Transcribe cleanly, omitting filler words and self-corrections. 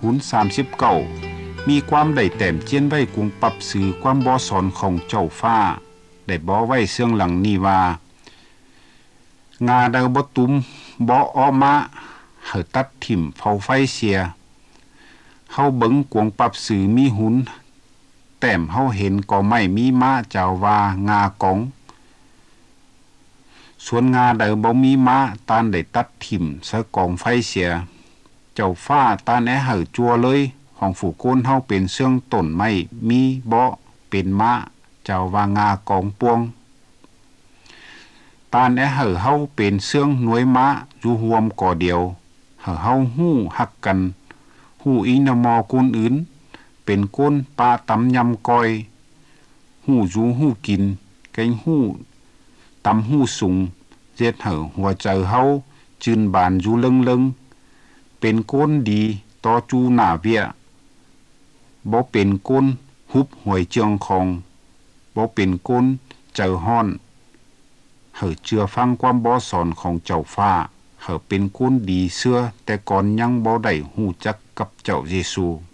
หุน39มีความได้แต้มเจียนไว้กุงปรับสื่อความบ่สอนของเจ้าฟ้าได้บ่ไว้เสื่องหลังนี้ว่างาเดาบ่ตุ้มบ่ออมาเฮาตัดถิ่มเผาไฟเสียเฮาเบิ่งกวงปรับสื่อมีหุนแต้มเฮาเห็นก็ไม่มีม้าเจ้าว่างากองส่วนงาเดาบ่มีม้าตานได้ตัดถิ่มซะกองไฟเสียเจ้าฟ้าตานแอเฮาจัวเลยของฝูโกนเฮาเป็นเสื่องต้นไม้มีบ่เป็นม้าเจ้าว่างากองปวงตานแอเฮาเป็นเสื่องหน่วยม้าอยู่รวมก่อเดียวเฮาฮู้ฮักกันฮู้อีนมอคนอื่นเป็นก้นปลาตำยำก้อยฮู้อยู่ฮู้กินแกงฮู้ตำฮู้สุงเฮ็ดให้หัวใจเฮาจืนบานอยู่เลิงๆเป็นก้นดีต่อจูหน้าเวียบ่เป็นก้นฮุบหวยเจียงของบ่เป็นก้นเจอฮ้อนเฮาเชื่อฟังความบ่สอนของเจ้าฟ้าเฮาเป็นก้นดีเสื้อแต่ก่อนยังบ่ได้ฮู้จักกับเจ้าเยซู